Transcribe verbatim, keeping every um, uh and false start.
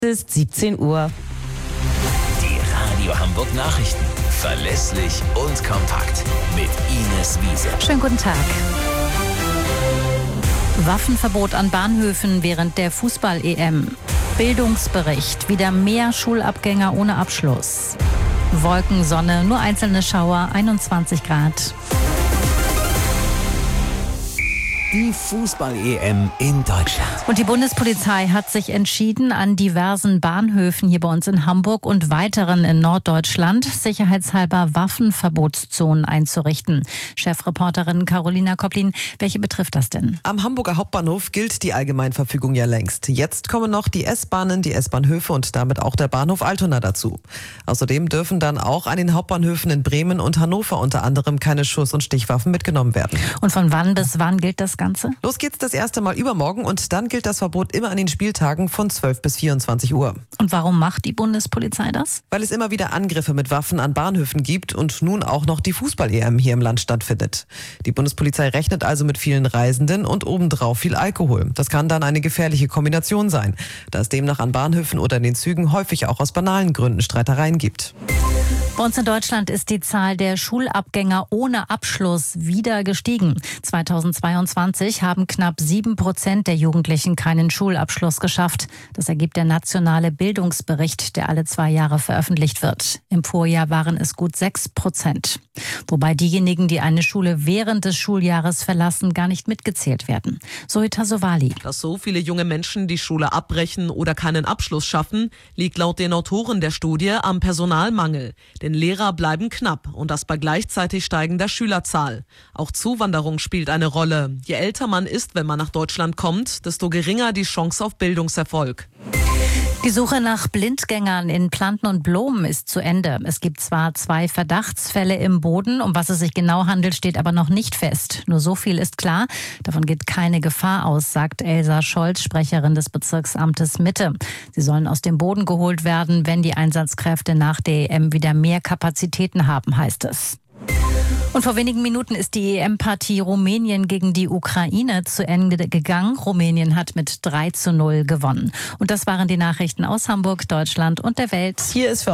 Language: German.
Es ist siebzehn Uhr. Die Radio Hamburg Nachrichten. Verlässlich und kompakt. Mit Ines Wiese. Schönen guten Tag. Waffenverbot an Bahnhöfen während der Fußball-E M. Bildungsbericht. Wieder mehr Schulabgänger ohne Abschluss. Wolken, Sonne, nur einzelne Schauer, einundzwanzig Grad. Die Fußball-E M in Deutschland. Und die Bundespolizei hat sich entschieden, an diversen Bahnhöfen hier bei uns in Hamburg und weiteren in Norddeutschland sicherheitshalber Waffenverbotszonen einzurichten. Chefreporterin Carolina Koplin, welche betrifft das denn? Am Hamburger Hauptbahnhof gilt die Allgemeinverfügung ja längst. Jetzt kommen noch die S-Bahnen, die S-Bahnhöfe und damit auch der Bahnhof Altona dazu. Außerdem dürfen dann auch an den Hauptbahnhöfen in Bremen und Hannover unter anderem keine Schuss- und Stichwaffen mitgenommen werden. Und von wann bis wann gilt das Ganze? Los geht's das erste Mal übermorgen und dann gilt das Verbot immer an den Spieltagen von zwölf bis vierundzwanzig Uhr. Und warum macht die Bundespolizei das? Weil es immer wieder Angriffe mit Waffen an Bahnhöfen gibt und nun auch noch die Fußball-E M hier im Land stattfindet. Die Bundespolizei rechnet also mit vielen Reisenden und obendrauf viel Alkohol. Das kann dann eine gefährliche Kombination sein, da es demnach an Bahnhöfen oder in den Zügen häufig auch aus banalen Gründen Streitereien gibt. Bei uns in Deutschland ist die Zahl der Schulabgänger ohne Abschluss wieder gestiegen. zweitausendzweiundzwanzig haben knapp sieben Prozent der Jugendlichen keinen Schulabschluss geschafft. Das ergibt der nationale Bildungsbericht, der alle zwei Jahre veröffentlicht wird. Im Vorjahr waren es gut sechs Prozent. Wobei diejenigen, die eine Schule während des Schuljahres verlassen, gar nicht mitgezählt werden. Zoita Sowali. Dass so viele junge Menschen die Schule abbrechen oder keinen Abschluss schaffen, liegt laut den Autoren der Studie am Personalmangel. Denn Lehrer bleiben knapp und das bei gleichzeitig steigender Schülerzahl. Auch Zuwanderung spielt eine Rolle. Je älter man ist, wenn man nach Deutschland kommt, desto geringer die Chance auf Bildungserfolg. Die Suche nach Blindgängern in Planten und Blumen ist zu Ende. Es gibt zwar zwei Verdachtsfälle im Boden, um was es sich genau handelt, steht aber noch nicht fest. Nur so viel ist klar, davon geht keine Gefahr aus, sagt Elsa Scholz, Sprecherin des Bezirksamtes Mitte. Sie sollen aus dem Boden geholt werden, wenn die Einsatzkräfte nach der E M wieder mehr Kapazitäten haben, heißt es. Und vor wenigen Minuten ist die E M-Partie Rumänien gegen die Ukraine zu Ende gegangen. Rumänien hat mit drei zu null gewonnen. Und das waren die Nachrichten aus Hamburg, Deutschland und der Welt. Hier ist für